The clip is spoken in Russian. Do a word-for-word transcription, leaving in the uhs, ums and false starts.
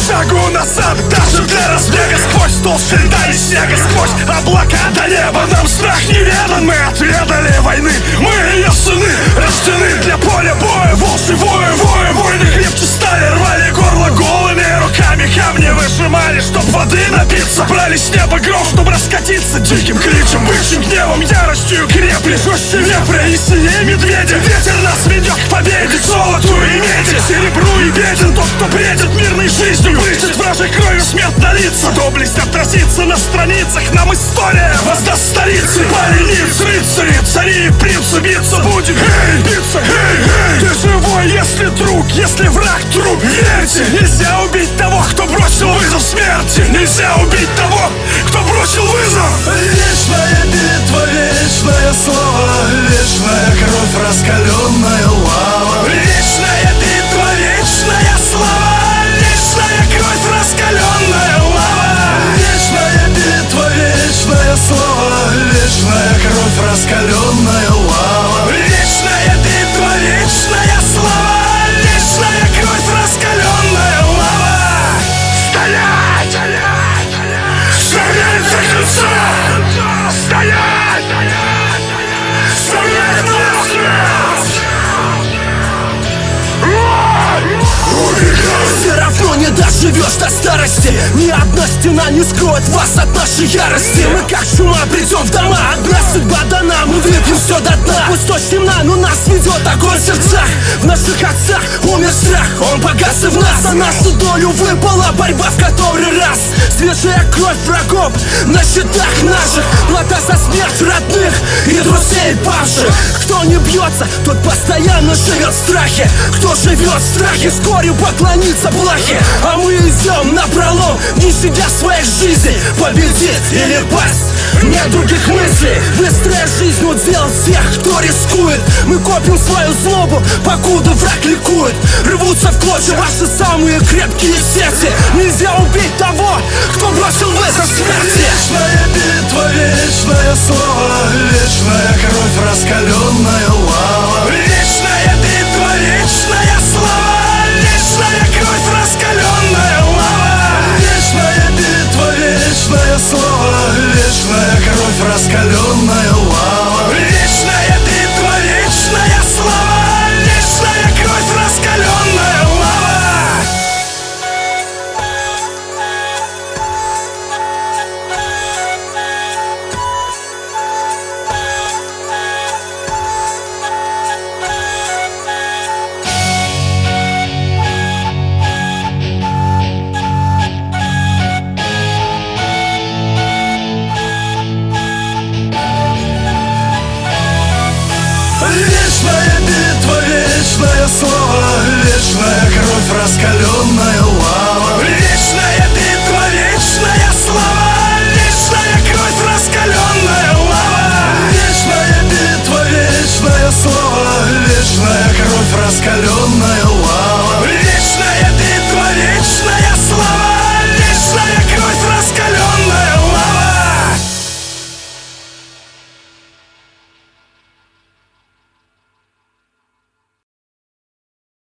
шагу назад, даже для разбега. Сквозь толщу льда и снега, сквозь облака до неба. Нам страх неведан, мы отведали войны. Мы ее сыны, рождены для поля боя. Волчьи воя, воя, войны крепче стали. Рвали горло голыми руками, камни выжимали, чтоб воды напиться. Брали с неба гром, чтоб раскатиться диким кричем, бычьим гневом, яростью крепли. Жестче вепря и сильнее медведя. Ветер нас ведет к победе, к золоту и меди, серебру и беден тот, кто бредит мирной жизнью. Брызжет вражей кровью смерть на лица. Доблесть отразится на страницах, нам история воздаст столицы. Парениц, рыцари, цари, принцы, биться будем. Эй, биться, эй, эй. Ты живой, если друг, если враг труп. Верьте, нельзя убить того, кто бросил вызов смерти. Нельзя убить того, кто бросил вызов. Вечная битва, вечное слово, вечная кровь, раскаленная лава. Вечная битва, вечная слава, вечная кровь, раскаленная лава. Вечная битва, вечное слово, вечная кровь, раскаленная лава. Вечная битва, вечная слава, вечная кровь, раскаленная лава. Стоять! Стоять до конца! Стоять! Стоять на смерть! Все равно не доживешь до старости. Ни одна стена не скроет вас от нашей ярости. Мы как чума придем в дома, одна судьба дана. Мы выпьем все до дна. Пусть темна, но нас ведет огонь в сердцах. В наших отцах умер страх, он погас и в нас. На нашу долю выпала борьба в который раз. Свежая кровь врагов на счетах наших. Плата за смерть родных и друзей павших. Кто не бьется, тот постоянно живет в страхе. Кто живет в страхе, вскоре поклонится плахе. А мы идем напролом, не щадя своих жизней. Победит или пасть, нет других мыслей. Быстрая жизнь удел тех, кто рискует. Мы копим свою злобу, покуда враг ликует. Рвутся в клочья ваши самые крепкие сети. Нельзя убить того, кто бросил вызов смерти. Вечная битва, вечное слово, вечная кровь, раскаленная лава. Вечная битва, вечная слава, вечная кровь, раскаленная лава. Вечная битва, вечное слово, вечная кровь, раскаленная лава. Вечная битва, вечная слава, вечная кровь, раскаленная лава. Вечная битва, вечное слово, вечная кровь, раскаленная лава.